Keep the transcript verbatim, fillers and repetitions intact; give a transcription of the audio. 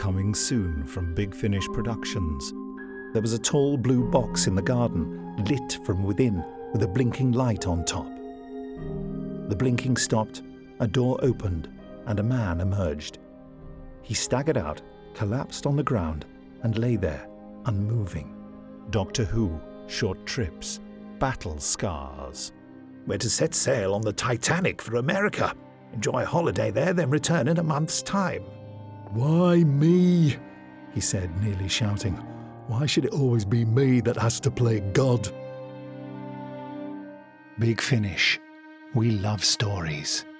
coming soon from Big Finish Productions. There was a tall blue box in the garden, lit from within, with a blinking light on top. The blinking stopped, a door opened, and a man emerged. He staggered out, collapsed on the ground, and lay there, unmoving. Doctor Who, short trips, battle scars. We're to set sail on the Titanic for America. Enjoy a holiday there, then return in a month's time. Why me? He said, nearly shouting. Why should it always be me that has to play God? Big Finish. We love stories.